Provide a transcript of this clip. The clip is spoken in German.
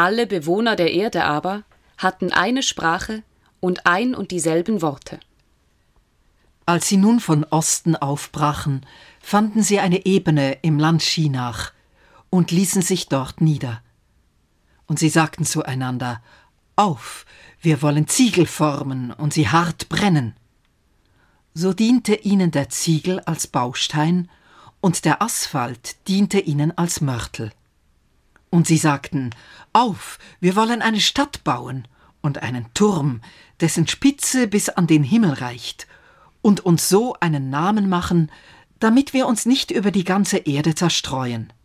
Alle Bewohner der Erde aber hatten eine Sprache und ein und dieselben Worte. Als sie nun von Osten aufbrachen, fanden sie eine Ebene im Land Schinach und ließen sich dort nieder. Und sie sagten zueinander: Auf, wir wollen Ziegel formen und sie hart brennen. So diente ihnen der Ziegel als Baustein und der Asphalt diente ihnen als Mörtel. Und sie sagten: Auf, wir wollen eine Stadt bauen und einen Turm, dessen Spitze bis an den Himmel reicht, und uns so einen Namen machen, damit wir uns nicht über die ganze Erde zerstreuen.